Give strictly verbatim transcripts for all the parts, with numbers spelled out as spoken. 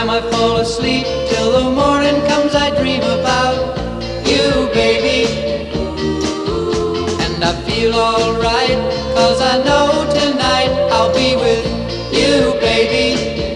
time I fall asleep, till the morning comes I dream about you, baby. And I feel alright, 'cause I know tonight I'll be with you, baby.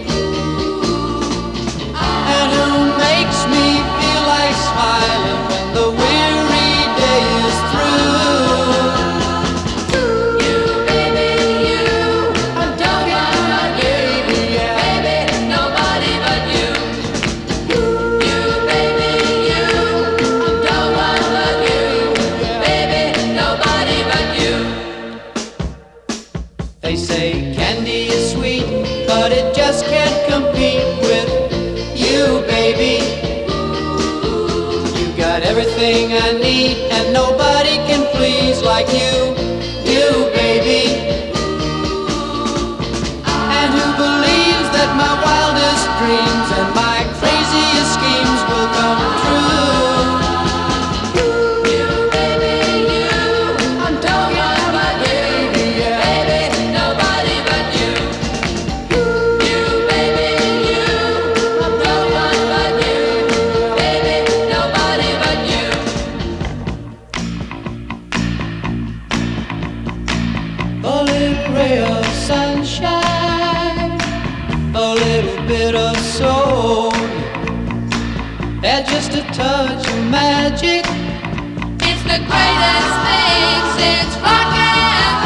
And who makes me feel like smiling when the weary day is through? You, baby, you. I'm talking about you, yeah. Baby, nobody but you. You, baby, you. Nobody but you. Baby, nobody but you. They say candy is sweet, but it just can't compete with you, baby. You got everything I need, and nobody can please like you, you, baby. And who believes that my wildest dreams and my craziest schemes will come true? You, baby, you. I'm talking about baby, yeah. Baby, nobody but you. You, baby, you. Nobody but you. Baby, nobody but you. A little ray of sunshine, a little bit of soul, and just a touch of magic. It's the greatest thing since rock and